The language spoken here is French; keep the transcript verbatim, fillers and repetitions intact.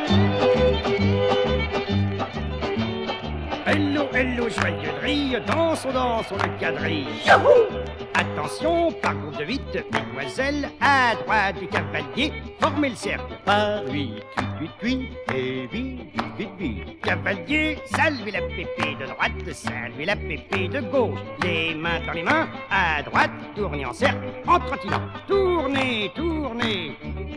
Hello, hello, joyeux drille, dansons, dansons le quadrille. Attention, par groupe de huit, mesdemoiselles, à droite du cavalier, formez le cercle. Par huit, huit, huit, et vite, vite, vite, vite. Cavalier, saluez la pépée de droite, saluez la pépée de gauche. Les mains dans les mains, à droite, tournez en cercle, en trottinant. Tournez, tournez.